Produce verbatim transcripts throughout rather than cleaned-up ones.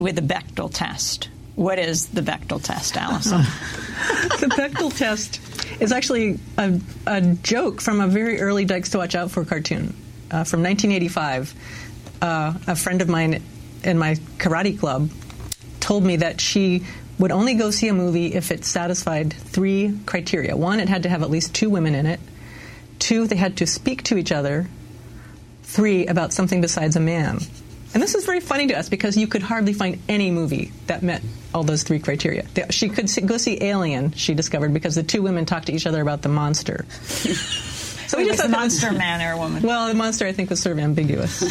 with the Bechdel test. What is the Bechdel test, Allison? The Bechdel test is actually a, a joke from a very early Dykes to Watch Out For cartoon uh, from nineteen eighty-five. Uh, a friend of mine in my karate club told me that she would only go see a movie if it satisfied three criteria. One, it had to have at least two women in it. Two, they had to speak to each other. Three, about something besides a man. And this is very funny to us because you could hardly find any movie that met all those three criteria. She could see, go see Alien, she discovered, because the two women talked to each other about the monster. So Wait, we was just the monster a man or a woman? Well, the monster, I think, was sort of ambiguous.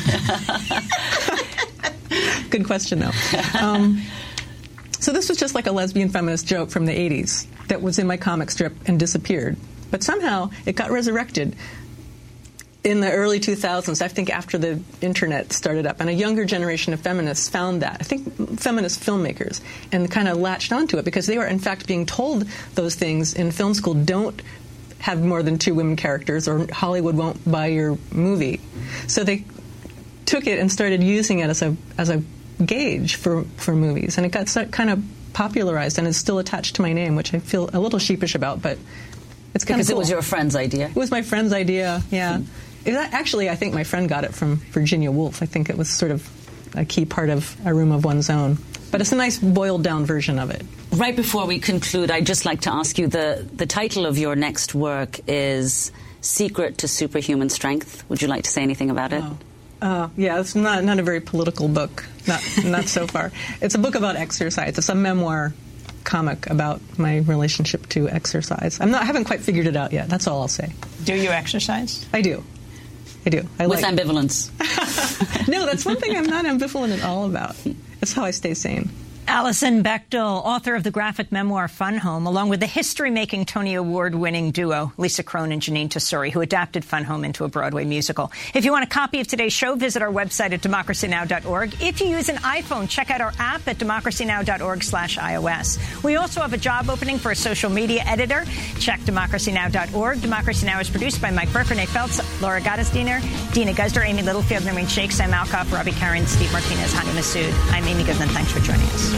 Good question, though. Um, so this was just like a lesbian feminist joke from the eighties that was in my comic strip and disappeared. But somehow it got resurrected in the early two thousands, I think after the internet started up, and a younger generation of feminists found that. I think feminist filmmakers, and kind of latched onto it because they were, in fact, being told those things in film school. Don't have more than two women characters, or Hollywood won't buy your movie. So they took it and started using it as a as a gauge for, for movies, and it got so, kind of popularized, and it's still attached to my name, which I feel a little sheepish about, but it's kind of Because cool. it was your friend's idea? It was my friend's idea, yeah. Hmm. It, actually, I think my friend got it from Virginia Woolf. I think it was sort of a key part of A Room of One's Own. But it's a nice boiled-down version of it. Right before we conclude, I'd just like to ask you, the, the title of your next work is Secret to Superhuman Strength. Would you like to say anything about it? Oh. Uh, yeah, it's not, not a very political book, not, not so far. It's a book about exercise. It's a memoir comic about my relationship to exercise. I'm not, I haven't quite figured it out yet. That's all I'll say. Do you exercise? I do. I do. I With like ambivalence. No, that's one thing I'm not ambivalent at all about. That's how I stay sane. Allison Bechdel, author of the graphic memoir Fun Home, along with the history-making Tony Award-winning duo Lisa Kron and Janine Tesori, who adapted Fun Home into a Broadway musical. If you want a copy of today's show, visit our website at democracy now dot org. If you use an iPhone, check out our app at democracy now dot org slash iOS. We also have a job opening for a social media editor. Check democracy now dot org. Democracy Now! Is produced by Mike Burke, Renee Feltz, Laura Gottesdiener, Dina Guzder, Amy Littlefield, Noreen Shake, Sam Alcoff, Robbie Karen, Steve Martinez, Hani Massoud. I'm Amy Goodman. Thanks for joining us.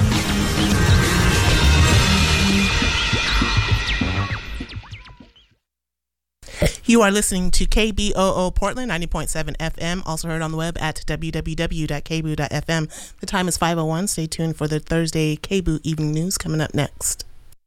You are listening to K B O O Portland, ninety point seven F M, also heard on the web at w w w dot k b o o dot f m. The time is five oh one. Stay tuned for the Thursday K B O O Evening News coming up next.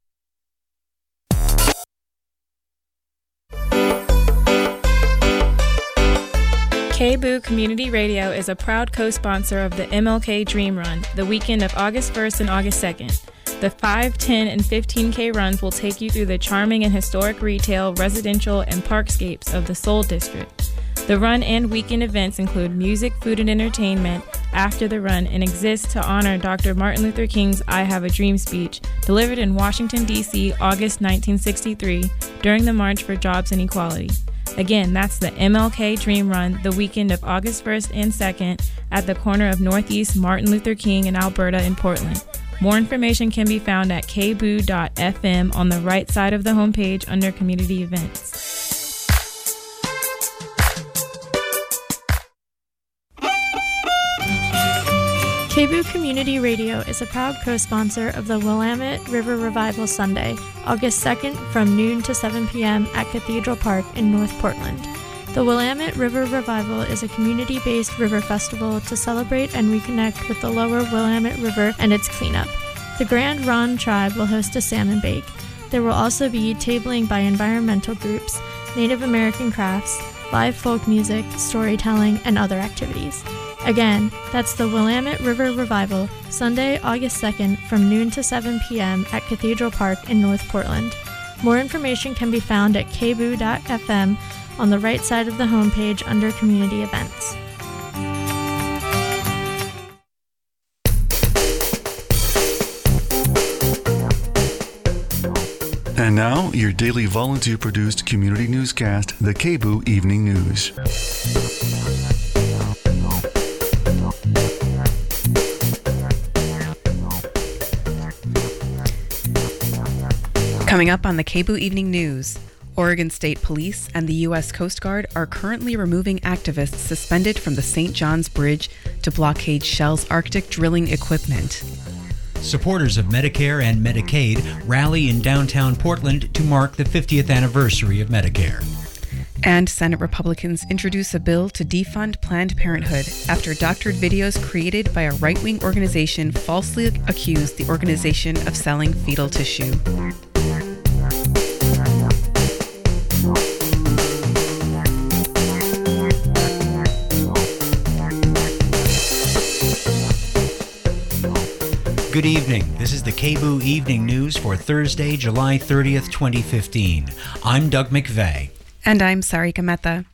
K B O O Community Radio is a proud co-sponsor of the M L K Dream Run, the weekend of August first and August second. The five, ten, and fifteen K runs will take you through the charming and historic retail, residential, and parkscapes of the Seoul District. The run and weekend events include music, food, and entertainment after the run and exist to honor Doctor Martin Luther King's I Have a Dream speech delivered in Washington, D C, August nineteen sixty-three during the March for Jobs and Equality. Again, that's the M L K Dream Run, the weekend of August first and second at the corner of Northeast Martin Luther King and Alberta in Portland. More information can be found at k b o o dot f m on the right side of the homepage under Community Events. K B O O Community Radio is a proud co-sponsor of the Willamette River Revival Sunday, August second from noon to seven p.m. at Cathedral Park in North Portland. The Willamette River Revival is a community-based river festival to celebrate and reconnect with the lower Willamette River and its cleanup. The Grand Ronde Tribe will host a salmon bake. There will also be tabling by environmental groups, Native American crafts, live folk music, storytelling, and other activities. Again, that's the Willamette River Revival, Sunday, August second from noon to seven p.m. at Cathedral Park in North Portland. More information can be found at k b o o dot f m on the right side of the homepage under Community Events. And now, your daily volunteer-produced community newscast, the K B O O Evening News. Coming up on the K B O O Evening News, Oregon State Police and the U S Coast Guard are currently removing activists suspended from the Saint John's Bridge to blockade Shell's Arctic drilling equipment. Supporters of Medicare and Medicaid rally in downtown Portland to mark the fiftieth anniversary of Medicare. And Senate Republicans introduce a bill to defund Planned Parenthood after doctored videos created by a right-wing organization falsely accused the organization of selling fetal tissue. Good evening. This is the K B O O Evening News for Thursday, July thirtieth, twenty fifteen. I'm Doug McVeigh. And I'm Sarika Mehta.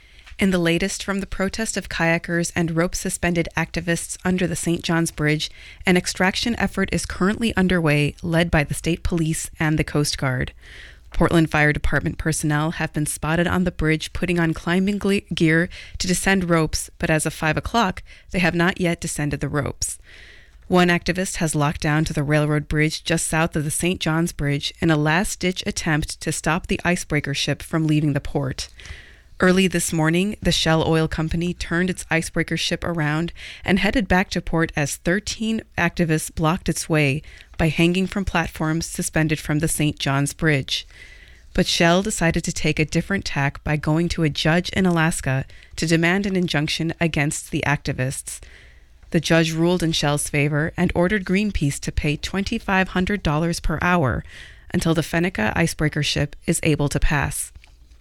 In the latest from the protest of kayakers and rope-suspended activists under the Saint John's Bridge, an extraction effort is currently underway, led by the state police and the Coast Guard. Portland Fire Department personnel have been spotted on the bridge putting on climbing gear to descend ropes, but as of five o'clock, they have not yet descended the ropes. One activist has locked down to the railroad bridge just south of the Saint John's Bridge in a last-ditch attempt to stop the icebreaker ship from leaving the port. Early this morning, the Shell Oil Company turned its icebreaker ship around and headed back to port as thirteen activists blocked its way by hanging from platforms suspended from the Saint John's Bridge. But Shell decided to take a different tack by going to a judge in Alaska to demand an injunction against the activists. The judge ruled in Shell's favor and ordered Greenpeace to pay two thousand five hundred dollars per hour until the Fennica icebreaker ship is able to pass.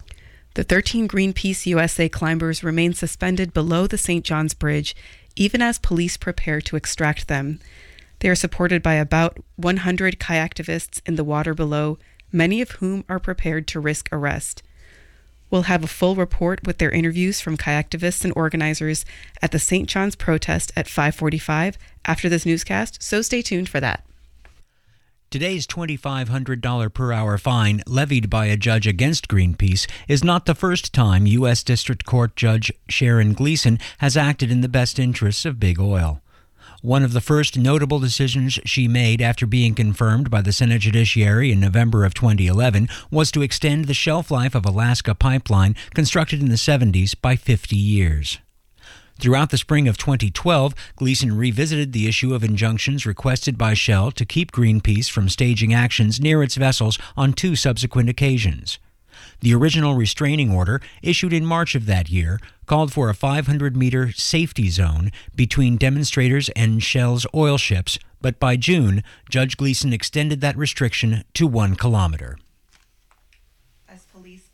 The thirteen Greenpeace U S A climbers remain suspended below the Saint John's Bridge, even as police prepare to extract them. They are supported by about one hundred kayaktivists in the water below, many of whom are prepared to risk arrest. We'll have a full report with their interviews from kayaktivists and organizers at the Saint John's protest at five forty-five after this newscast, so stay tuned for that. Today's two thousand five hundred dollars per hour fine levied by a judge against Greenpeace is not the first time U S District Court Judge Sharon Gleason has acted in the best interests of big oil. One of the first notable decisions she made after being confirmed by the Senate Judiciary in November of twenty eleven was to extend the shelf life of Alaska Pipeline, constructed in the seventies, by fifty years. Throughout the spring of twenty twelve, Gleason revisited the issue of injunctions requested by Shell to keep Greenpeace from staging actions near its vessels on two subsequent occasions. The original restraining order, issued in March of that year, called for a five hundred meter safety zone between demonstrators and Shell's oil ships, but by June, Judge Gleason extended that restriction to one kilometer. As police,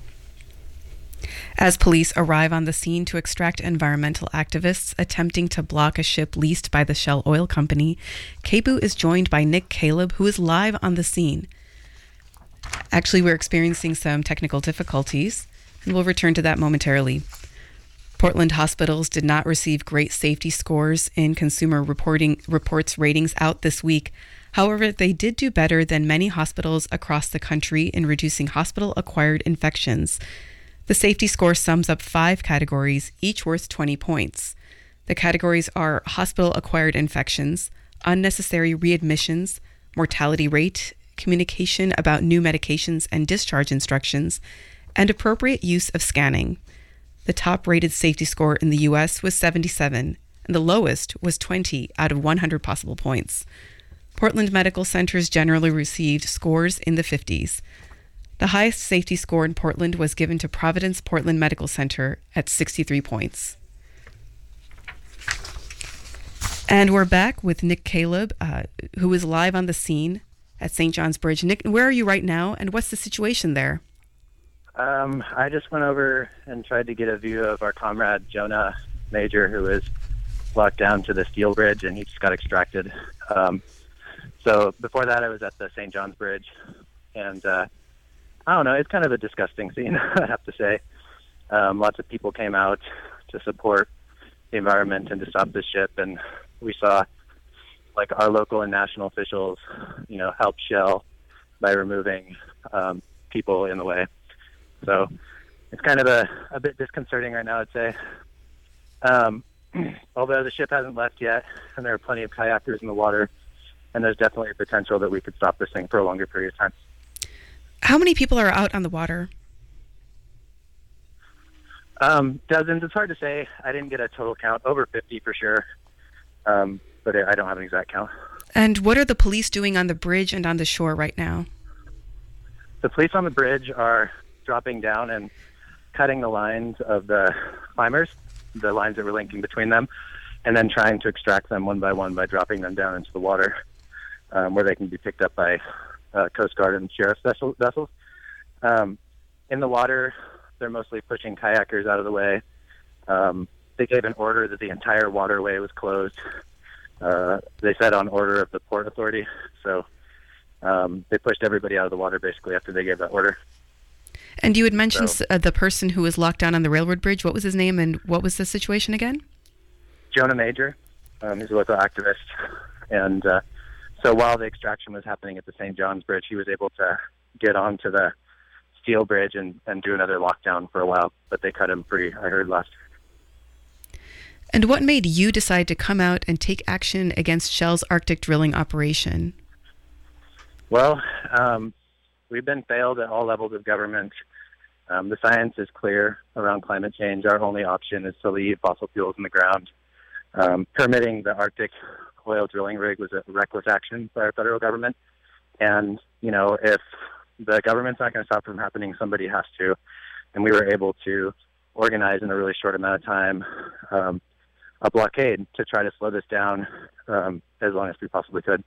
As police arrive on the scene to extract environmental activists attempting to block a ship leased by the Shell Oil Company, K B O O is joined by Nick Caleb, who is live on the scene. Actually, we're experiencing some technical difficulties, and we'll return to that momentarily. Portland hospitals did not receive great safety scores in Consumer Reporting Reports ratings out this week. However, they did do better than many hospitals across the country in reducing hospital-acquired infections. The safety score sums up five categories, each worth twenty points. The categories are hospital-acquired infections, unnecessary readmissions, mortality rate, communication about new medications and discharge instructions, and appropriate use of scanning. The top-rated safety score in the U S was seventy-seven, and the lowest was twenty out of one hundred possible points. Portland medical centers generally received scores in the fifties. The highest safety score in Portland was given to Providence Portland Medical Center at sixty-three points. And we're back with Nick Caleb, uh, who is live on the scene at Saint John's Bridge. Nick, where are you right now, and what's the situation there? Um, I just went over and tried to get a view of our comrade Jonah Major, who is locked down to the steel bridge, and he just got extracted. Um, so before that, I was at the Saint John's Bridge, and uh, I don't know, it's kind of a disgusting scene, I have to say. Um, lots of people came out to support the environment and to stop the ship, and we saw like our local and national officials, you know, help Shell by removing um, people in the way. So it's kind of a, a bit disconcerting right now, I'd say. Um, although the ship hasn't left yet, and there are plenty of kayakers in the water, and there's definitely a potential that we could stop this thing for a longer period of time. How many people are out on the water? Um, dozens. It's hard to say. I didn't get a total count. Over fifty for sure. Um, but I don't have an exact count. And what are the police doing on the bridge and on the shore right now? The police on the bridge are dropping down and cutting the lines of the climbers, the lines that were linking between them, and then trying to extract them one by one by dropping them down into the water, um, where they can be picked up by uh, Coast Guard and sheriff's vessel, vessels. Um, in the water, they're mostly pushing kayakers out of the way. Um, they gave an order that the entire waterway was closed. Uh, they said on order of the Port Authority. So um, they pushed everybody out of the water basically after they gave that order. And you had mentioned So- uh, the person who was locked down on the railroad bridge. What was his name and what was the situation again? Jonah Major. Um, he's a local activist. And uh, so while the extraction was happening at the Saint John's Bridge, he was able to get onto the steel bridge and, and do another lockdown for a while, but they cut him free, I heard last. And what made you decide to come out and take action against Shell's Arctic drilling operation? Well, um, we've been failed at all levels of government. Um, the science is clear around climate change. Our only option is to leave fossil fuels in the ground. Um, permitting the Arctic oil drilling rig was a reckless action by our federal government. And, you know, if the government's not going to stop it from happening, somebody has to. And we were able to organize in a really short amount of time um, a blockade to try to slow this down um, as long as we possibly could.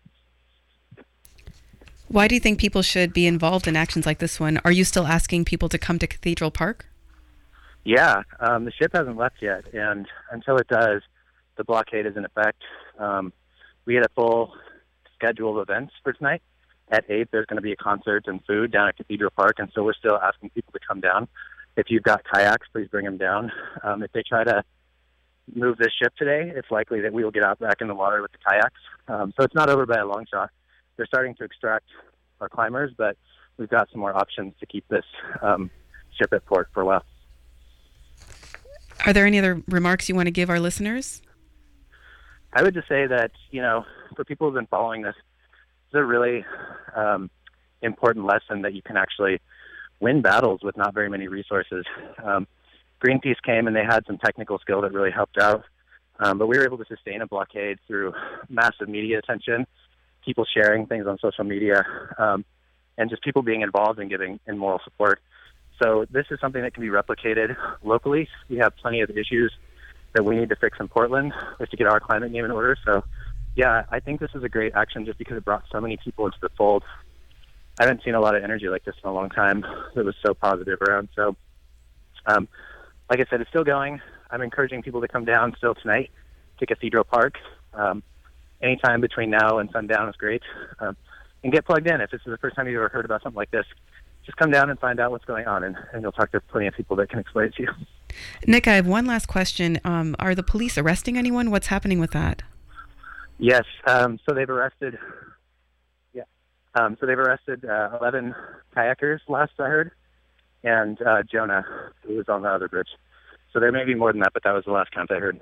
Why do you think people should be involved in actions like this one? Are you still asking people to come to Cathedral Park? Yeah, um, the ship hasn't left yet, and until it does, the blockade is in effect. Um, we had a full schedule of events for tonight. At eight, there's going to be a concert and food down at Cathedral Park, and so we're still asking people to come down. If you've got kayaks, please bring them down. Um, if they try to move this ship today, it's likely that we will get out back in the water with the kayaks. Um, so it's not over by a long shot. They're starting to extract our climbers, but we've got some more options to keep this um, ship at port for a while. Are there any other remarks you want to give our listeners? I would just say that, you know, for people who've been following this, it's a really um, important lesson that you can actually win battles with not very many resources. Um, Greenpeace came and they had some technical skill that really helped out, um, but we were able to sustain a blockade through massive media attention, people sharing things on social media, um, and just people being involved and giving in moral support. So this is something that can be replicated locally. We have plenty of issues that we need to fix in Portland just to get our climate game in order. So, yeah, I think this is a great action just because it brought so many people into the fold. I haven't seen a lot of energy like this in a long time that was so positive around. So, um, like I said, it's still going. I'm encouraging people to come down still tonight to Cathedral Park. Um, anytime between now and sundown is great. Um, and get plugged in. If this is the first time you've ever heard about something like this, just come down and find out what's going on, and, and you'll talk to plenty of people that can explain it to you. Nick, I have one last question. Um, are the police arresting anyone? What's happening with that? Yes. Um, so they've arrested. Yeah. Um, so they've arrested uh, eleven kayakers. Last I heard, and uh, Jonah, who was on the other bridge. So there may be more than that, but that was the last count I heard.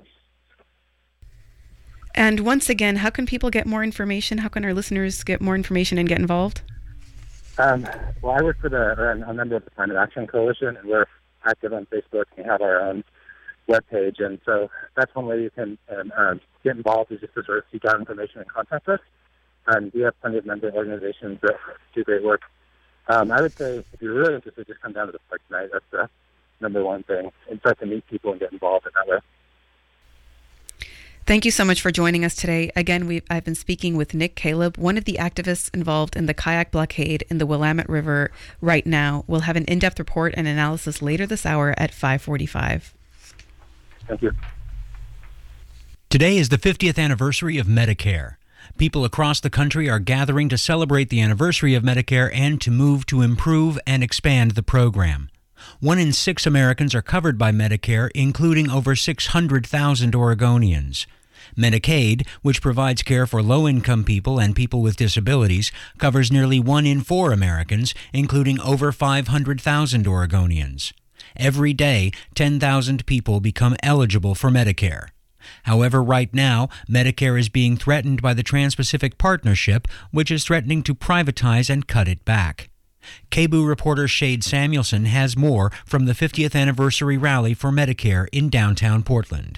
And once again, how can people get more information? How can our listeners get more information and get involved? Um, well, I work for the, or I'm a member of the Climate Action Coalition, and we're active on Facebook and we have our own webpage. And so that's one way you can um, uh, get involved, is just to sort of seek out information and contact us. And we have plenty of member organizations that do great work. Um, I would say if you're really interested, just come down to the park tonight. That's the number one thing. And start to meet people and get involved in that way. Thank you so much for joining us today. Again, we've, I've been speaking with Nick Caleb, one of the activists involved in the kayak blockade in the Willamette River right now. We'll have an in-depth report and analysis later this hour at five forty-five. Thank you. Today is the fiftieth anniversary of Medicare. People across the country are gathering to celebrate the anniversary of Medicare and to move to improve and expand the program. One in six Americans are covered by Medicare, including over six hundred thousand Oregonians. Medicaid, which provides care for low-income people and people with disabilities, covers nearly one in four Americans, including over five hundred thousand Oregonians. Every day, ten thousand people become eligible for Medicare. However, right now, Medicare is being threatened by the Trans-Pacific Partnership, which is threatening to privatize and cut it back. K B O O reporter Shade Samuelson has more from the fiftieth anniversary rally for Medicare in downtown Portland.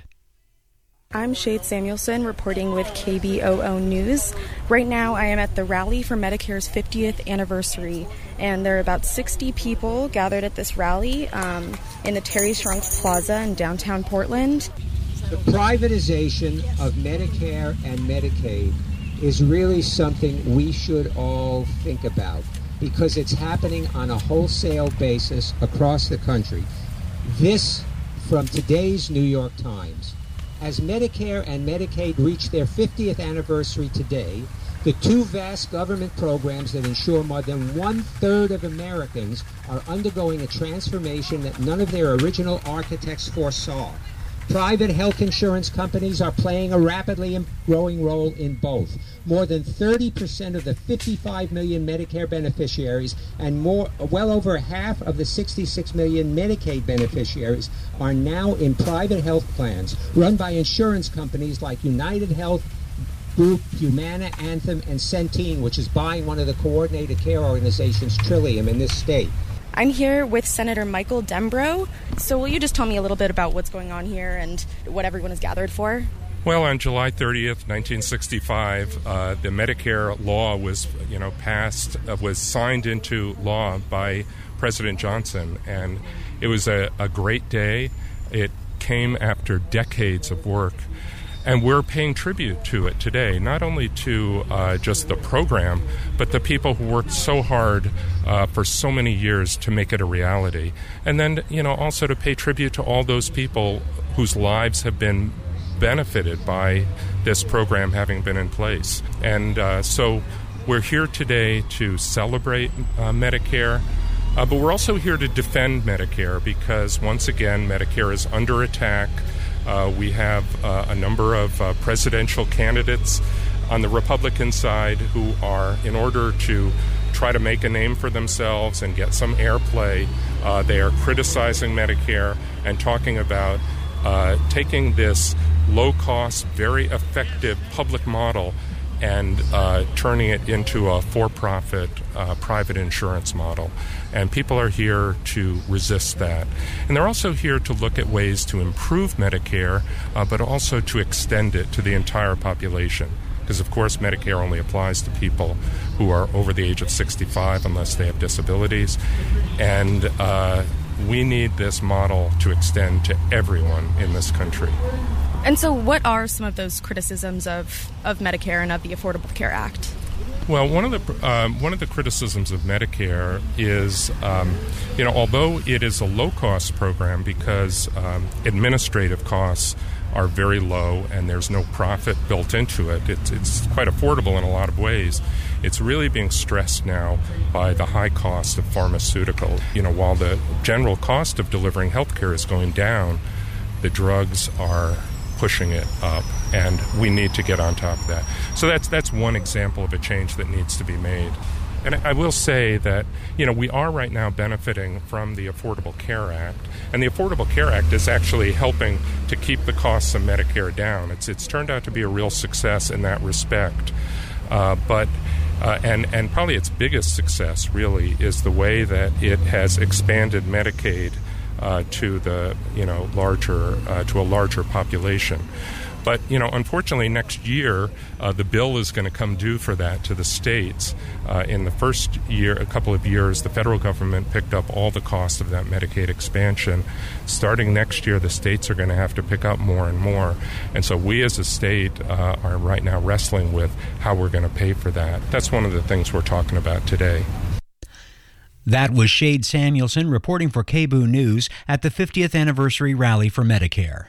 I'm Shade Samuelson reporting with K B O O News. Right now I am at the Rally for Medicare's fiftieth anniversary, and there are about sixty people gathered at this rally um, in the Terry Shrunk Plaza in downtown Portland. The privatization of Medicare and Medicaid is really something we should all think about, because it's happening on a wholesale basis across the country. This from today's New York Times. As Medicare and Medicaid reach their fiftieth anniversary today, the two vast government programs that ensure more than one-third of Americans are undergoing a transformation that none of their original architects foresaw. Private health insurance companies are playing a rapidly growing role in both. More than thirty percent of the fifty-five million Medicare beneficiaries and more, well over half of the sixty-six million Medicaid beneficiaries are now in private health plans run by insurance companies like United Health Group, Humana, Anthem, and Centene, which is buying one of the coordinated care organizations, Trillium, in this state. I'm here with Senator Michael Dembrow. So will you just tell me a little bit about what's going on here and what everyone is gathered for? Well, on July thirtieth, nineteen sixty-five, uh, the Medicare law was, you know, passed, uh, was signed into law by President Johnson, and it was a, a great day. It came after decades of work. And we're paying tribute to it today, not only to uh, just the program, but the people who worked so hard uh, for so many years to make it a reality. And then, you know, also to pay tribute to all those people whose lives have been benefited by this program having been in place. And uh, so we're here today to celebrate uh, Medicare. Uh, but we're also here to defend Medicare because, once again, Medicare is under attack. Uh, we have uh, a number of uh, presidential candidates on the Republican side who are, in order to try to make a name for themselves and get some airplay, uh, they are criticizing Medicare and talking about uh, taking this low-cost, very effective public model and uh, turning it into a for-profit uh, private insurance model. And people are here to resist that. And they're also here to look at ways to improve Medicare, uh, but also to extend it to the entire population. Because, of course, Medicare only applies to people who are over the age of sixty-five unless they have disabilities. And uh, we need this model to extend to everyone in this country. And so what are some of those criticisms of, of Medicare and of the Affordable Care Act? Well, one of the um, one of the criticisms of Medicare is, um, you know, although it is a low-cost program because um, administrative costs are very low and there's no profit built into it, it's, it's quite affordable in a lot of ways. It's really being stressed now by the high cost of pharmaceuticals. You know, while the general cost of delivering health care is going down, the drugs are pushing it up, and we need to get on top of that. So that's that's one example of a change that needs to be made. And I will say that, you know, we are right now benefiting from the Affordable Care Act, and the Affordable Care Act is actually helping to keep the costs of Medicare down. It's it's turned out to be a real success in that respect. Uh, but uh, and and probably its biggest success really is the way that it has expanded Medicaid Uh, to the you know larger uh, to a larger population. But you know, unfortunately, next year uh, the bill is going to come due for that to the states. Uh, in the first year, a couple of years, the federal government picked up all the cost of that Medicaid expansion. Starting next year, the states are going to have to pick up more and more. And so we as a state uh, are right now wrestling with how we're going to pay for that. That's one of the things we're talking about today. That was Shade Samuelson reporting for K B O O News at the fiftieth anniversary rally for Medicare.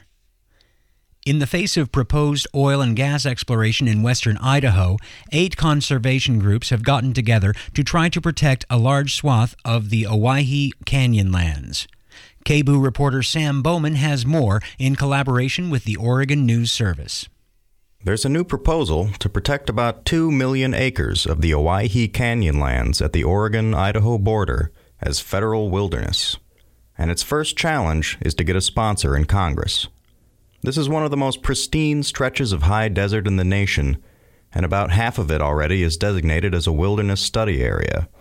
In the face of proposed oil and gas exploration in western Idaho, eight conservation groups have gotten together to try to protect a large swath of the Owyhee Canyon lands. K B O O reporter Sam Bowman has more in collaboration with the Oregon News Service. There's a new proposal to protect about two million acres of the Owyhee Canyon lands at the Oregon-Idaho border as federal wilderness. And its first challenge is to get a sponsor in Congress. This is one of the most pristine stretches of high desert in the nation, and about half of it already is designated as a wilderness study area.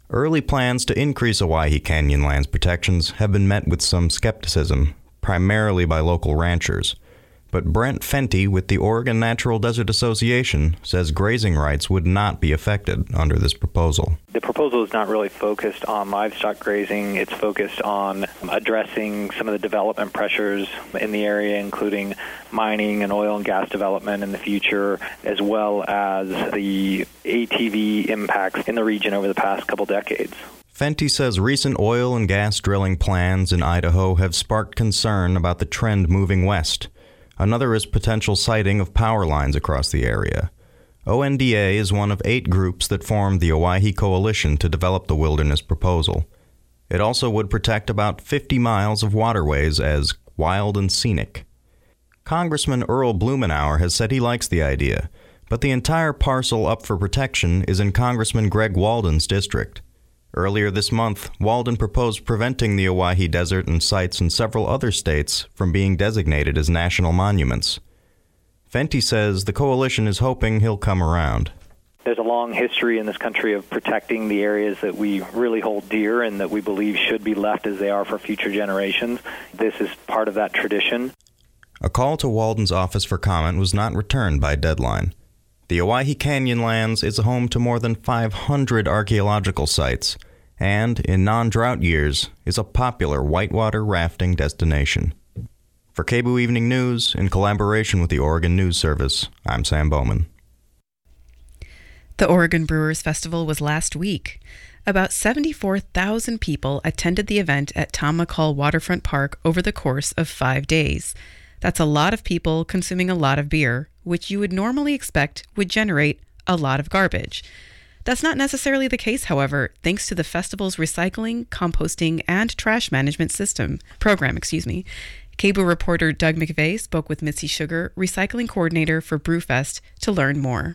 Early plans to increase Owyhee Canyonlands protections have been met with some skepticism, primarily by local ranchers. But Brent Fenty with the Oregon Natural Desert Association says grazing rights would not be affected under this proposal. The proposal is not really focused on livestock grazing. It's focused on addressing some of the development pressures in the area, including mining and oil and gas development in the future, as well as the A T V impacts in the region over the past couple decades. Fenty says recent oil and gas drilling plans in Idaho have sparked concern about the trend moving west. Another is potential siting of power lines across the area. O N D A is one of eight groups that formed the Owyhee Coalition to develop the wilderness proposal. It also would protect about fifty miles of waterways as wild and scenic. Congressman Earl Blumenauer has said he likes the idea, but the entire parcel up for protection is in Congressman Greg Walden's district. Earlier this month, Walden proposed preventing the Owyhee Desert and sites in several other states from being designated as national monuments. Fenty says the coalition is hoping he'll come around. There's a long history in this country of protecting the areas that we really hold dear and that we believe should be left as they are for future generations. This is part of that tradition. A call to Walden's office for comment was not returned by deadline. The Owyhee Canyonlands is home to more than five hundred archaeological sites, and, in non-drought years, is a popular whitewater rafting destination. For K B O O Evening News, in collaboration with the Oregon News Service, I'm Sam Bowman. The Oregon Brewers Festival was last week. About seventy-four thousand people attended the event at Tom McCall Waterfront Park over the course of five days. That's a lot of people consuming a lot of beer, which you would normally expect would generate a lot of garbage. That's not necessarily the case, however, thanks to the festival's recycling, composting, and trash management system program, excuse me. K B O O reporter Doug McVeigh spoke with Mitzi Sugar, recycling coordinator for Brewfest, to learn more.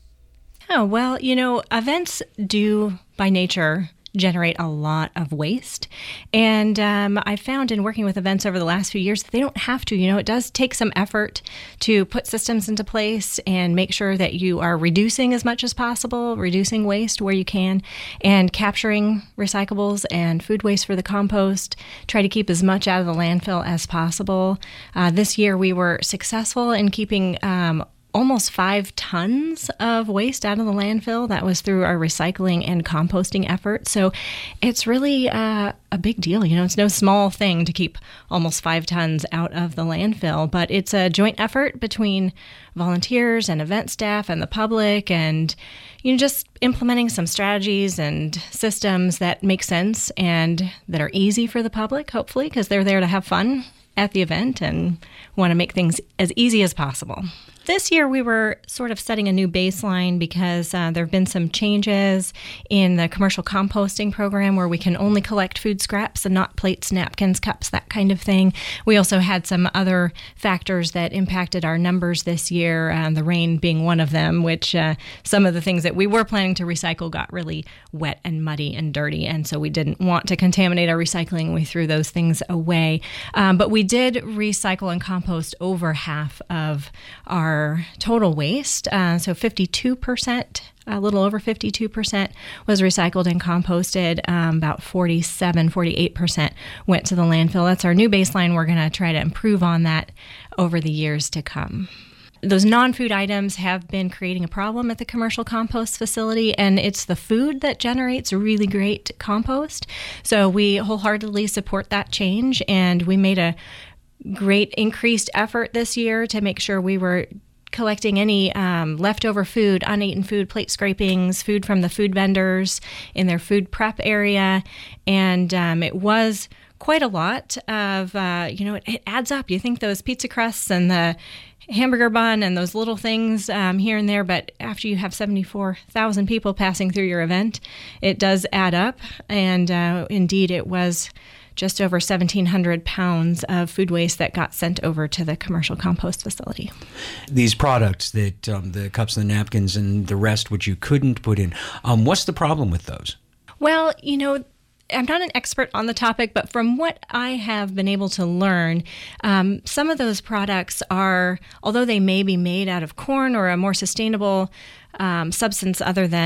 Oh, well, you know, events do, by nature, generate a lot of waste. And um, I found in working with events over the last few years that they don't have to. You know, it does take some effort to put systems into place and make sure that you are reducing as much as possible, reducing waste where you can, and capturing recyclables and food waste for the compost. Try to keep as much out of the landfill as possible. Uh, this year we were successful in keeping um, almost five tons of waste out of the landfill. That was through our recycling and composting effort. So it's really uh, a big deal. You know, it's no small thing to keep almost five tons out of the landfill, but it's a joint effort between volunteers and event staff and the public, and, you know, just implementing some strategies and systems that make sense and that are easy for the public, hopefully, because they're there to have fun at the event and want to make things as easy as possible. This year we were sort of setting a new baseline because uh, there have been some changes in the commercial composting program where we can only collect food scraps and not plates, napkins, cups, that kind of thing. We also had some other factors that impacted our numbers this year, um, the rain being one of them, which uh, some of the things that we were planning to recycle got really wet and muddy and dirty, and so we didn't want to contaminate our recycling. We threw those things away. Um, but we did recycle and compost over half of our total waste. Uh, so fifty-two percent, a little over fifty-two percent was recycled and composted. Um, about forty-seven, forty-eight percent went to the landfill. That's our new baseline. We're going to try to improve on that over the years to come. Those non-food items have been creating a problem at the commercial compost facility, and it's the food that generates really great compost. So we wholeheartedly support that change, and we made a great increased effort this year to make sure we were collecting any um, leftover food, uneaten food, plate scrapings, food from the food vendors in their food prep area. And um, it was quite a lot of, uh, you know, it, it adds up. You think those pizza crusts and the hamburger bun and those little things um, here and there, but after you have seventy-four thousand people passing through your event, it does add up. And uh, indeed, it was just over seventeen hundred pounds of food waste that got sent over to the commercial compost facility. These products, that um, the cups and the napkins and the rest, which you couldn't put in, um, what's the problem with those? Well, you know, I'm not an expert on the topic, but from what I have been able to learn, um, some of those products are, although they may be made out of corn or a more sustainable um, substance other than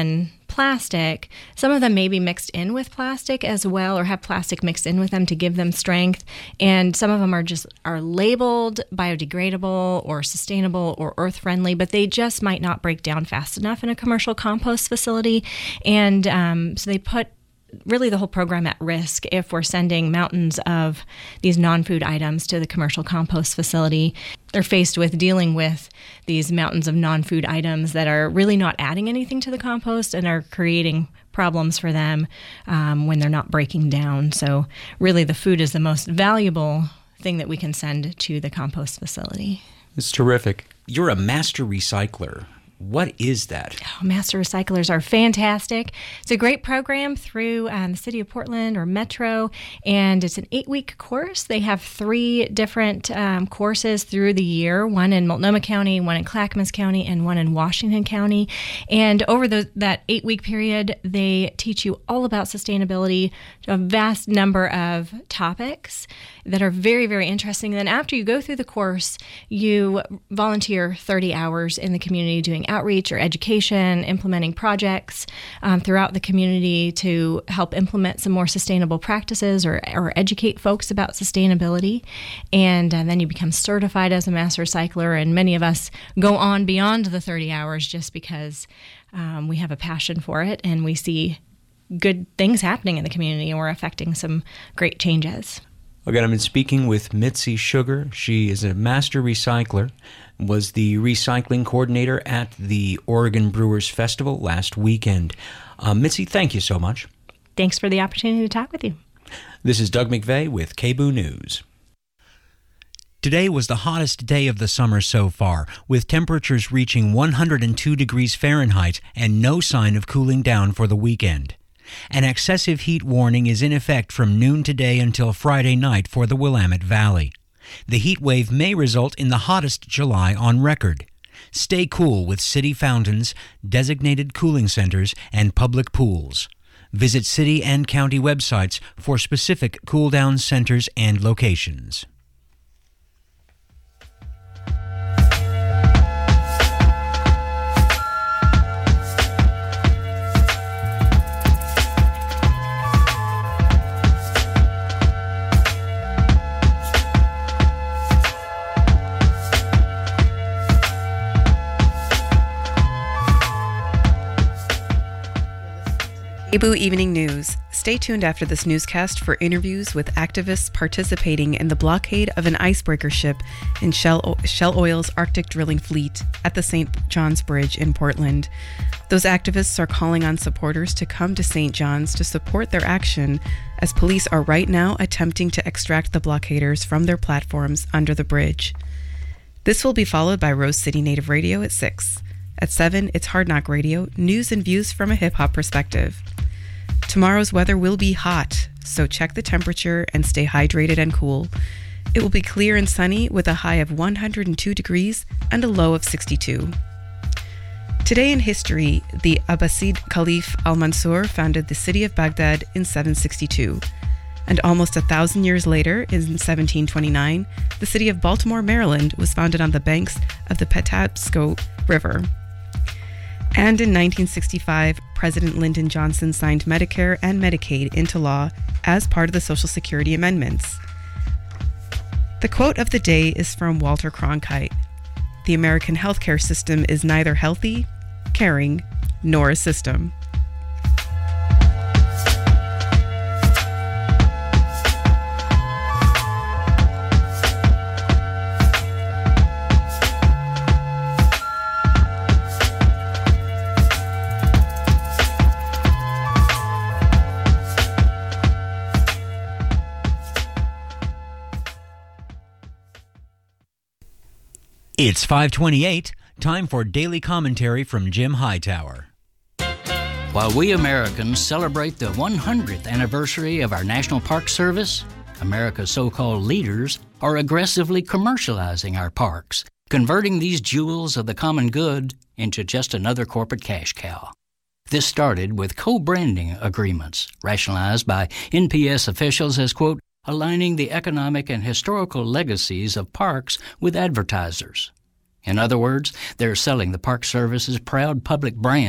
plastic. Some of them may be mixed in with plastic as well, or have plastic mixed in with them to give them strength. And some of them are just are labeled biodegradable or sustainable or earth friendly, but they just might not break down fast enough in a commercial compost facility. And um, so they put really the whole program at risk if we're sending mountains of these non-food items to the commercial compost facility. They're faced with dealing with these mountains of non-food items that are really not adding anything to the compost and are creating problems for them um, when they're not breaking down. So really the food is the most valuable thing that we can send to the compost facility. It's terrific. You're a master recycler. What is that? Oh, Master Recyclers are fantastic. It's a great program through um, the City of Portland or Metro, and it's an eight-week course. They have three different um, courses through the year, one in Multnomah County, one in Clackamas County, and one in Washington County. And over the, that eight-week period, they teach you all about sustainability, a vast number of topics that are very, very interesting. Then after you go through the course, you volunteer thirty hours in the community doing outreach or education, implementing projects um, throughout the community to help implement some more sustainable practices or, or educate folks about sustainability. And uh, then you become certified as a master recycler. And many of us go on beyond the thirty hours just because um, we have a passion for it and we see good things happening in the community and we're affecting some great changes. Again, I've been speaking with Mitzi Sugar. She is a master recycler, was the recycling coordinator at the Oregon Brewers Festival last weekend. Uh, Mitzi, thank you so much. Thanks for the opportunity to talk with you. This is Doug McVeigh with K B O O News. Today was the hottest day of the summer so far, with temperatures reaching one hundred two degrees Fahrenheit and no sign of cooling down for the weekend. An excessive heat warning is in effect from noon today until Friday night for the Willamette Valley. The heat wave may result in the hottest July on record. Stay cool with city fountains, designated cooling centers, and public pools. Visit city and county websites for specific cool-down centers and locations. K B O O Evening News. Stay tuned after this newscast for interviews with activists participating in the blockade of an icebreaker ship in Shell, Shell Oil's Arctic drilling fleet at the Saint John's Bridge in Portland. Those activists are calling on supporters to come to Saint John's to support their action, as police are right now attempting to extract the blockaders from their platforms under the bridge. This will be followed by Rose City Native Radio at six. At seven, it's Hard Knock Radio, news and views from a hip-hop perspective. Tomorrow's weather will be hot, so check the temperature and stay hydrated and cool. It will be clear and sunny with a high of one hundred two degrees and a low of sixty-two. Today in history, the Abbasid Caliph al-Mansur founded the city of Baghdad in seven sixty-two. And almost a thousand years later, in seventeen twenty-nine, the city of Baltimore, Maryland was founded on the banks of the Patapsco River. And in nineteen sixty-five, President Lyndon Johnson signed Medicare and Medicaid into law as part of the Social Security amendments. The quote of the day is from Walter Cronkite. The American healthcare system is neither healthy, caring, nor a system. It's five twenty-eight, time for daily commentary from Jim Hightower. While we Americans celebrate the one hundredth anniversary of our National Park Service, America's so-called leaders are aggressively commercializing our parks, converting these jewels of the common good into just another corporate cash cow. This started with co-branding agreements, rationalized by N P S officials as, quote, aligning the economic and historical legacies of parks with advertisers. In other words, they're selling the Park Service's proud public brand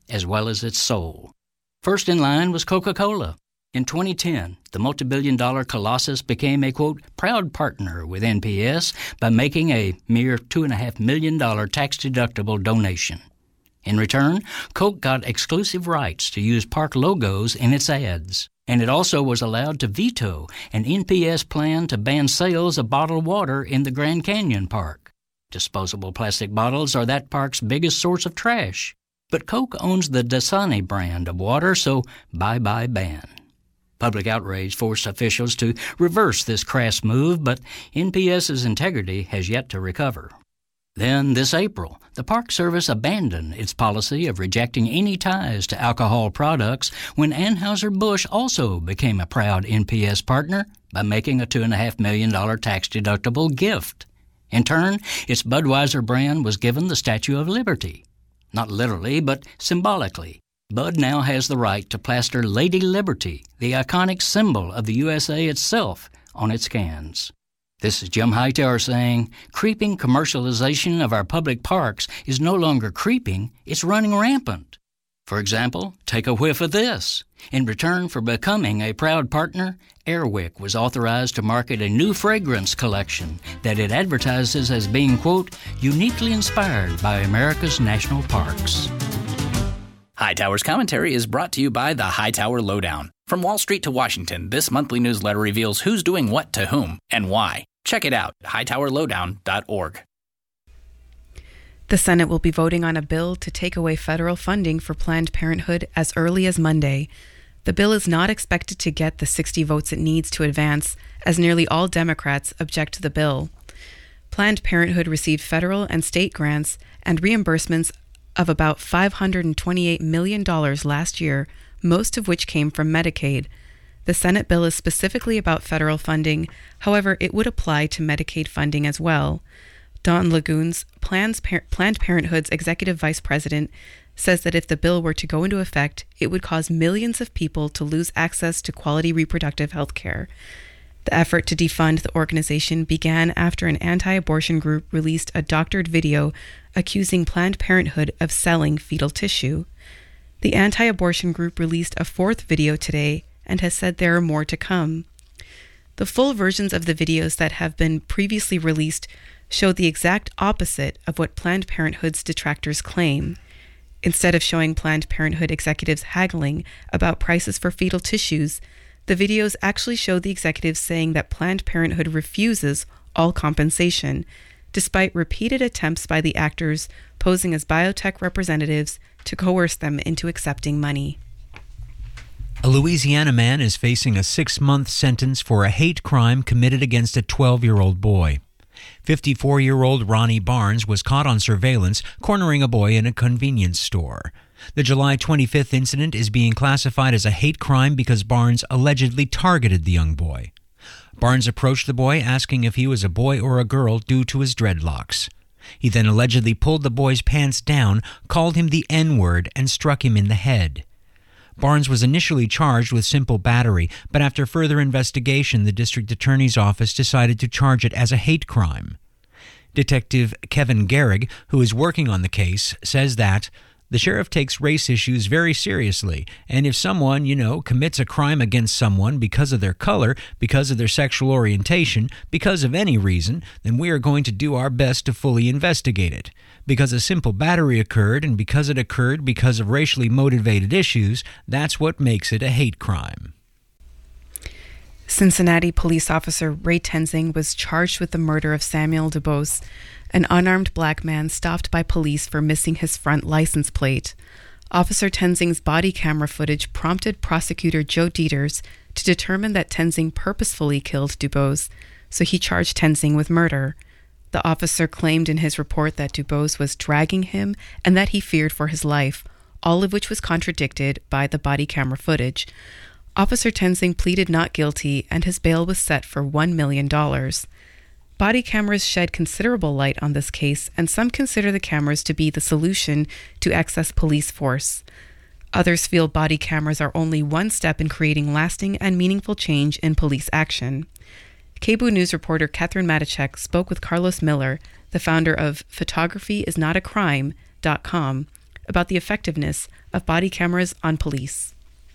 as well as its soul. First in line was Coca-Cola. In twenty ten, the multi-billion dollar colossus became a, quote, proud partner with N P S by making a mere two point five million dollars tax-deductible donation. In return, Coke got exclusive rights to use park logos in its ads, and it also was allowed to veto an N P S plan to ban sales of bottled water in the Grand Canyon Park. Disposable plastic bottles are that park's biggest source of trash, but Coke owns the Dasani brand of water, so bye-bye ban. Public outrage forced officials to reverse this crass move, but NPS's integrity has yet to recover. Then, this April, the Park Service abandoned its policy of rejecting any ties to alcohol products when Anheuser-Busch also became a proud N P S partner by making a two point five million dollars tax-deductible gift. In turn, its Budweiser brand was given the Statue of Liberty. Not literally, but symbolically. Bud now has the right to plaster Lady Liberty, the iconic symbol of the U S A itself, on its cans. This is Jim Hightower saying, creeping commercialization of our public parks is no longer creeping, it's running rampant. For example, take a whiff of this. In return for becoming a proud partner, Airwick was authorized to market a new fragrance collection that it advertises as being, quote, uniquely inspired by America's national parks. Hightower's commentary is brought to you by the Hightower Lowdown. From Wall Street to Washington, this monthly newsletter reveals who's doing what to whom and why. Check it out at hightower lowdown dot org. The Senate will be voting on a bill to take away federal funding for Planned Parenthood as early as Monday. The bill is not expected to get the sixty votes it needs to advance, as nearly all Democrats object to the bill. Planned Parenthood received federal and state grants and reimbursements of about five hundred twenty-eight million dollars last year, most of which came from Medicaid. The Senate bill is specifically about federal funding, however, it would apply to Medicaid funding as well. Don Lagunes, Planned Parenthood's executive vice president, says that if the bill were to go into effect, it would cause millions of people to lose access to quality reproductive health care. The effort to defund the organization began after an anti-abortion group released a doctored video accusing Planned Parenthood of selling fetal tissue. The anti-abortion group released a fourth video today and has said there are more to come. The full versions of the videos that have been previously released show the exact opposite of what Planned Parenthood's detractors claim. Instead of showing Planned Parenthood executives haggling about prices for fetal tissues, the videos actually show the executives saying that Planned Parenthood refuses all compensation, despite repeated attempts by the actors posing as biotech representatives to coerce them into accepting money. A Louisiana man is facing a six-month sentence for a hate crime committed against a twelve-year-old boy. fifty-four-year-old Ronnie Barnes was caught on surveillance cornering a boy in a convenience store. The July twenty-fifth incident is being classified as a hate crime because Barnes allegedly targeted the young boy. Barnes approached the boy asking if he was a boy or a girl due to his dreadlocks. He then allegedly pulled the boy's pants down, called him the N-word, and struck him in the head. Barnes was initially charged with simple battery, but after further investigation, the district attorney's office decided to charge it as a hate crime. Detective Kevin Gehrig, who is working on the case, says that the sheriff takes race issues very seriously, and if someone, you know, commits a crime against someone because of their color, because of their sexual orientation, because of any reason, then we are going to do our best to fully investigate it. Because a simple battery occurred, and because it occurred because of racially motivated issues, that's what makes it a hate crime. Cincinnati police officer Ray Tenzing was charged with the murder of Samuel DuBose, an unarmed black man stopped by police for missing his front license plate. Officer Tenzing's body camera footage prompted prosecutor Joe Dieters to determine that Tenzing purposefully killed DuBose, so he charged Tenzing with murder. The officer claimed in his report that DuBose was dragging him and that he feared for his life, all of which was contradicted by the body camera footage. Officer Tenzing pleaded not guilty and his bail was set for one million dollars. Body cameras shed considerable light on this case, and some consider the cameras to be the solution to excess police force. Others feel body cameras are only one step in creating lasting and meaningful change in police action. K B O O News reporter Catherine Matichek spoke with Carlos Miller, the founder of photography is not a crime dot com, about the effectiveness of body cameras on police.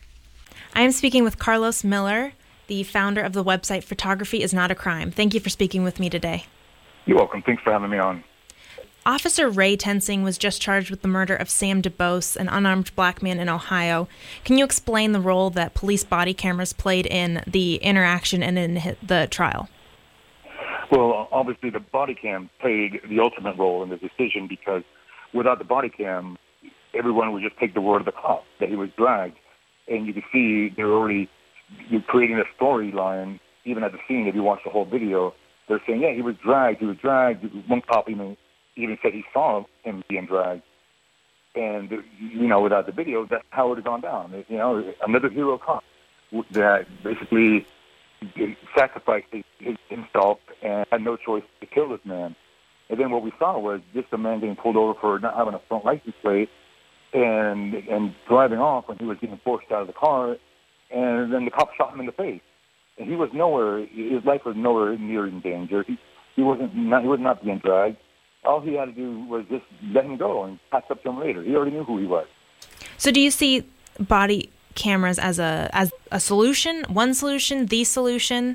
I am speaking with Carlos Miller, the founder of the website Photography is Not a Crime. Thank you for speaking with me today. You're welcome. Thanks for having me on. Officer Ray Tensing was just charged with the murder of Sam DuBose, an unarmed black man in Ohio. Can you explain the role that police body cameras played in the interaction and in the trial? Well, obviously the body cam played the ultimate role in the decision, because without the body cam, everyone would just take the word of the cop that he was dragged. And you could see they're already you're creating a storyline, even at the scene. If you watch the whole video, they're saying, yeah, he was dragged, he was dragged. One cop even, even said he saw him being dragged. And, you know, without the video, that's how it would have gone down. You know, another hero cop that basically sacrificed his, his himself and had no choice to kill this man. And then what we saw was just a man getting pulled over for not having a front license plate and and driving off when he was getting forced out of the car, and then the cop shot him in the face. And he was nowhere, his life was nowhere near in danger. He, he wasn't not, he was not being dragged. All he had to do was just let him go and catch up to him later. He already knew who he was. So do you see body cameras as a as a solution, one solution, the solution?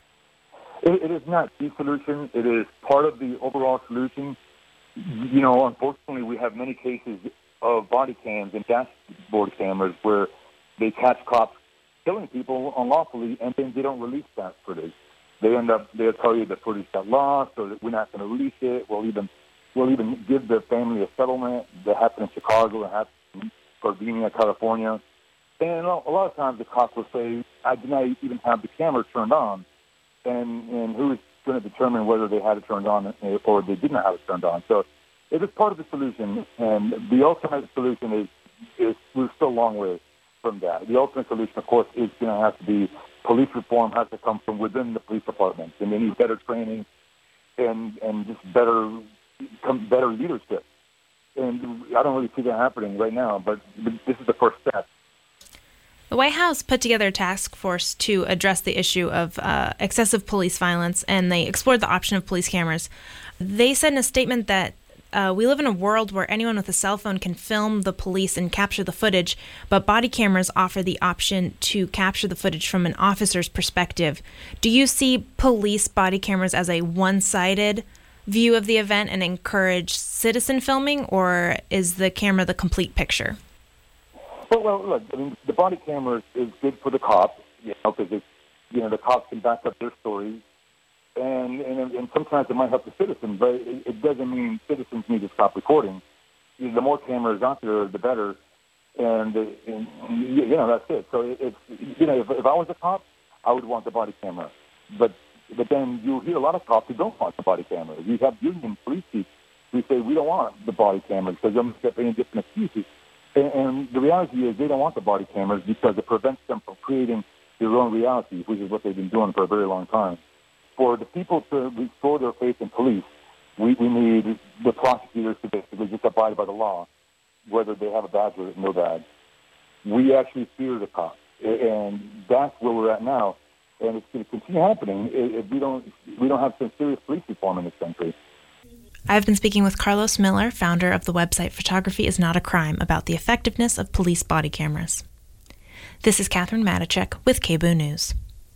It, it is not the solution. It is part of the overall solution. You know, unfortunately, we have many cases of body cams and dashboard cameras where they catch cops killing people unlawfully, and then they don't release that footage. They end up, they'll tell you the footage got lost, or that we're not going to release it. We'll even, we'll even give the family a settlement. That happened in Chicago, it happened in Gardenia, California. And a lot of times the cops will say, I did not even have the camera turned on. And, and who's going to determine whether they had it turned on or they did not have it turned on? So it is part of the solution, and the ultimate solution is, is we're still a long way from that. The ultimate solution, of course, is going to have to be police reform has to come from within the police department, and they need better training and and just better better leadership. And I don't really see that happening right now, but this is the first step. The White House put together a task force to address the issue of uh, excessive police violence, and they explored the option of police cameras. They said in a statement that Uh, we live in a world where anyone with a cell phone can film the police and capture the footage, but body cameras offer the option to capture the footage from an officer's perspective. Do you see police body cameras as a one-sided view of the event and encourage citizen filming, or is the camera the complete picture? Well, well look, I mean, the body camera is good for the cops, you know, because you know the cops can back up their stories. And, and and sometimes it might help the citizen, but it, it doesn't mean citizens need to stop recording. You know, the more cameras out there, the better. And, and you know, that's it. So it, it's you know, if, if I was a cop, I would want the body camera. But but then you hear a lot of cops who don't want the body camera. You have union police chiefs who say we don't want the body cameras because they're making different excuses. And, and the reality is they don't want the body cameras because it prevents them from creating their own reality, which is what they've been doing for a very long time. For the people to restore their faith in police, we, we need the prosecutors to basically just abide by the law, whether they have a badge or no badge. We actually fear the cops, and that's where we're at now. And it's going to continue happening if we don't we don't have some serious police reform in this country. I've been speaking with Carlos Miller, founder of the website Photography is Not a Crime, about the effectiveness of police body cameras. This is Catherine Matichek with K B O O News.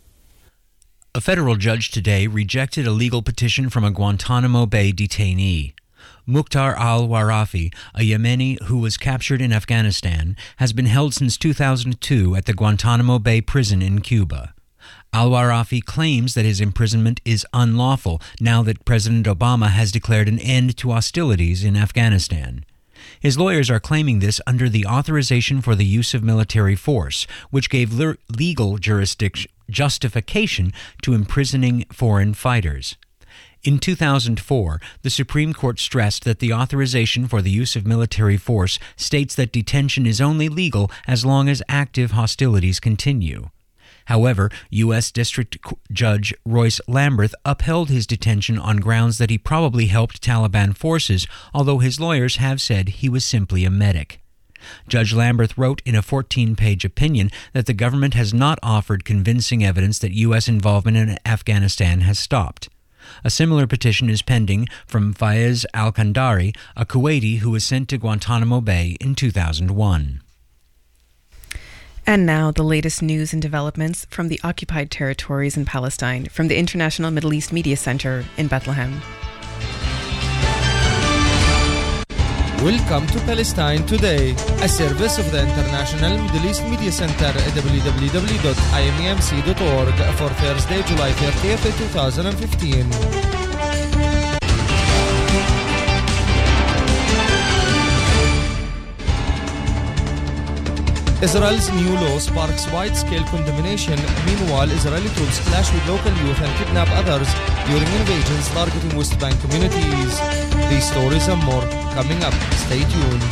A federal judge today rejected a legal petition from a Guantanamo Bay detainee. Mukhtar al-Warafi, a Yemeni who was captured in Afghanistan, has been held since two thousand two at the Guantanamo Bay prison in Cuba. Al-Warafi claims that his imprisonment is unlawful now that President Obama has declared an end to hostilities in Afghanistan. His lawyers are claiming this under the Authorization for the Use of Military Force, which gave le- legal jurisdiction justification to imprisoning foreign fighters. In two thousand four, the Supreme Court stressed that the authorization for the use of military force states that detention is only legal as long as active hostilities continue. However, U S District Judge Royce Lamberth upheld his detention on grounds that he probably helped Taliban forces, although his lawyers have said he was simply a medic. Judge Lamberth wrote in a fourteen-page opinion that the government has not offered convincing evidence that U S involvement in Afghanistan has stopped. A similar petition is pending from Fayez al-Kandari, a Kuwaiti who was sent to Guantanamo Bay in two thousand one. And now the latest news and developments from the occupied territories in Palestine from the International Middle East Media Center in Bethlehem. Welcome to Palestine Today, a service of the International Middle East Media Center at w w w dot i m e m c dot org for Thursday, July thirtieth, twenty fifteen. Israel's new law sparks wide-scale condemnation. Meanwhile, Israeli troops clash with local youth and kidnap others during invasions targeting West Bank communities. These stories and more coming up. Stay tuned.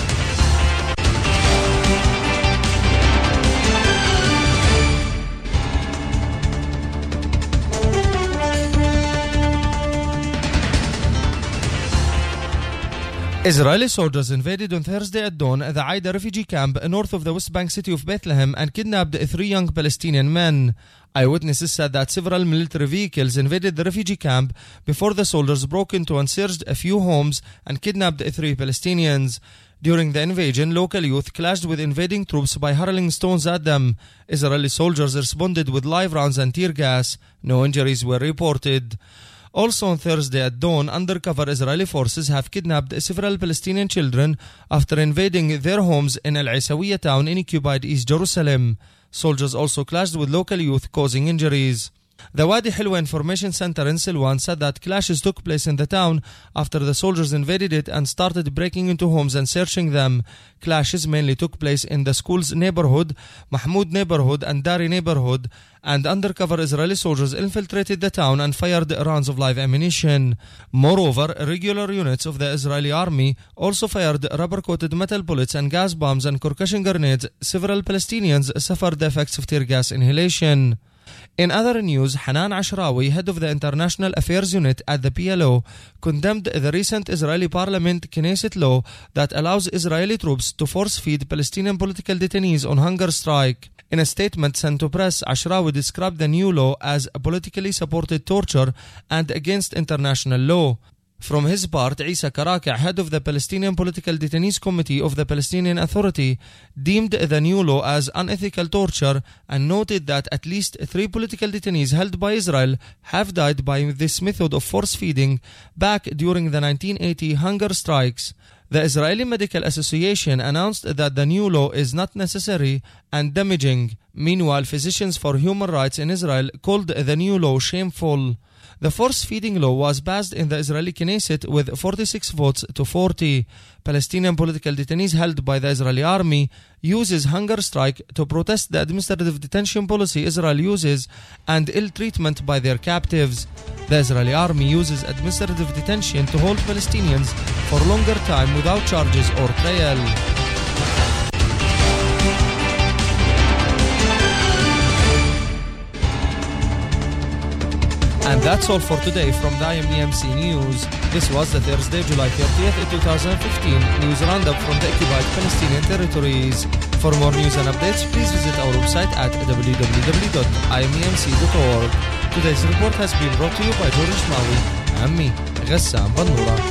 Israeli soldiers invaded on Thursday at dawn the Aida refugee camp north of the West Bank city of Bethlehem and kidnapped three young Palestinian men. Eyewitnesses said that several military vehicles invaded the refugee camp before the soldiers broke into and searched a few homes and kidnapped three Palestinians. During the invasion, local youth clashed with invading troops by hurling stones at them. Israeli soldiers responded with live rounds and tear gas. No injuries were reported. Also on Thursday at dawn, undercover Israeli forces have kidnapped several Palestinian children after invading their homes in Al Isawiya town in occupied East Jerusalem. Soldiers also clashed with local youth, causing injuries. The Wadi Hilwa Information Center in Silwan said that clashes took place in the town after the soldiers invaded it and started breaking into homes and searching them. Clashes mainly took place in the school's neighborhood, Mahmoud neighborhood and Dari neighborhood, and undercover Israeli soldiers infiltrated the town and fired rounds of live ammunition. Moreover, regular units of the Israeli army also fired rubber-coated metal bullets and gas bombs and concussion grenades. Several Palestinians suffered the effects of tear gas inhalation. In other news, Hanan Ashrawi, head of the International Affairs Unit at the P L O, condemned the recent Israeli Parliament Knesset law that allows Israeli troops to force-feed Palestinian political detainees on hunger strike. In a statement sent to press, Ashrawi described the new law as politically supported torture and against international law. From his part, Isa Karaka, head of the Palestinian Political Detainees Committee of the Palestinian Authority, deemed the new law as unethical torture and noted that at least three political detainees held by Israel have died by this method of force-feeding back during the nineteen eighty hunger strikes. The Israeli Medical Association announced that the new law is not necessary and damaging. Meanwhile, Physicians for Human Rights in Israel called the new law shameful. The force-feeding law was passed in the Israeli Knesset with forty-six votes to forty. Palestinian political detainees held by the Israeli army uses hunger strike to protest the administrative detention policy Israel uses and ill treatment by their captives. The Israeli army uses administrative detention to hold Palestinians for longer time without charges or trial. And that's all for today from the I M E M C News. This was the Thursday, July thirtieth, twenty fifteen news roundup from the occupied Palestinian territories. For more news and updates, please visit our website at w w w dot i m e m c dot org. Today's report has been brought to you by George Mawi and me, Ghassan Bannoura.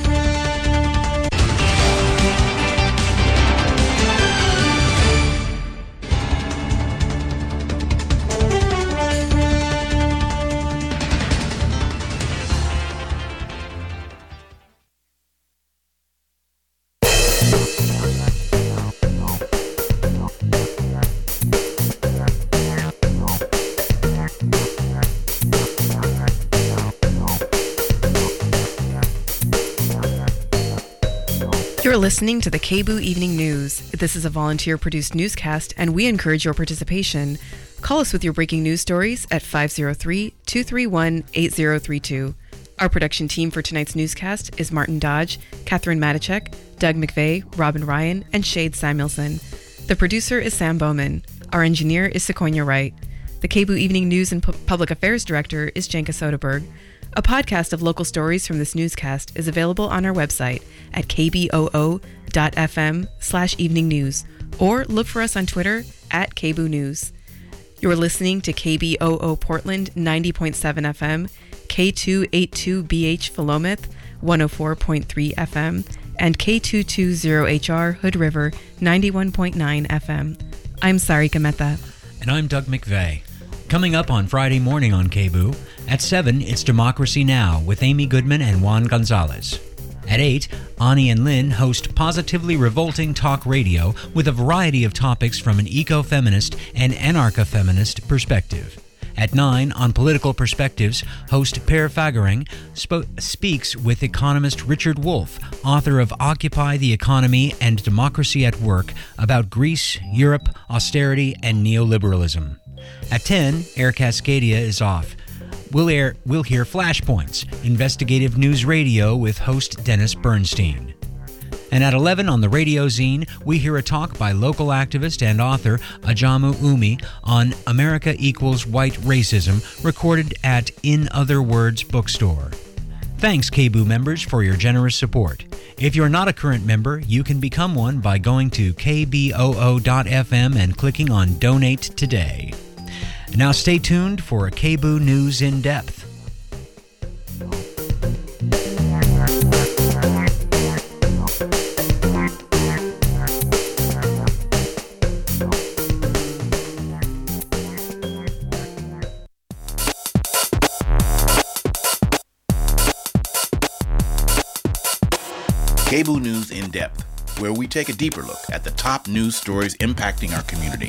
You're listening to the K B O O Evening News. This is a volunteer-produced newscast, and we encourage your participation. Call us with your breaking news stories at five oh three, two three one, eight oh three two. Our production team for tonight's newscast is Martin Dodge, Catherine Matichek, Doug McVeigh, Robin Ryan, and Shade Samuelson. The producer is Sam Bowman. Our engineer is Sequoia Wright. The K B O O Evening News and P- Public Affairs Director is Jenka Soderberg. A podcast of local stories from this newscast is available on our website at k b o o dot f m slash evening news, or look for us on Twitter at K B O O News. You're listening to K B O O Portland ninety point seven F M, K two eighty-two B H Philomath, one oh four point three F M, and K two twenty H R Hood River, ninety-one point nine F M. I'm Sarika Mehta. And I'm Doug McVeigh. Coming up on Friday morning on K B O, at seven, it's Democracy Now! With Amy Goodman and Juan Gonzalez. At eight, Ani and Lynn host Positively Revolting Talk Radio with a variety of topics from an eco-feminist and anarcha-feminist perspective. At nine, on Political Perspectives, host Per Fagereng spo- speaks with economist Richard Wolff, author of Occupy the Economy and Democracy at Work, about Greece, Europe, austerity, and neoliberalism. At ten, Air Cascadia is off. We'll, air, we'll hear Flashpoints, investigative news radio with host Dennis Bernstein. And at eleven on the Radio Zine, we hear a talk by local activist and author Ajamu Umi on America Equals White Racism, recorded at In Other Words Bookstore. Thanks, K B O members, for your generous support. If you're not a current member, you can become one by going to k b o o dot f m and clicking on Donate Today. Now stay tuned for K B O News in Depth. K B O News in Depth, where we take a deeper look at the top news stories impacting our community.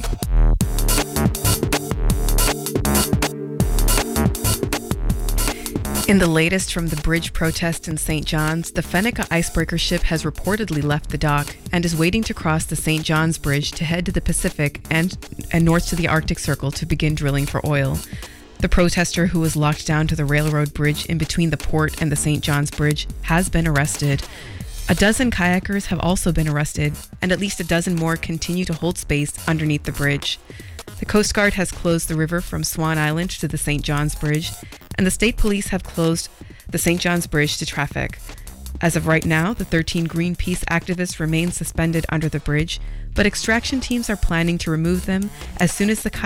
In the latest from the bridge protest in Saint John's, the Fennica icebreaker ship has reportedly left the dock and is waiting to cross the Saint John's Bridge to head to the Pacific and, and north to the Arctic Circle to begin drilling for oil. The protester, who was locked down to the railroad bridge in between the port and the Saint John's Bridge, has been arrested. A dozen kayakers have also been arrested, and at least a dozen more continue to hold space underneath the bridge. The Coast Guard has closed the river from Swan Island to the Saint John's Bridge, and the state police have closed the Saint John's Bridge to traffic. As of right now, the thirteen Greenpeace activists remain suspended under the bridge, but extraction teams are planning to remove them as soon as the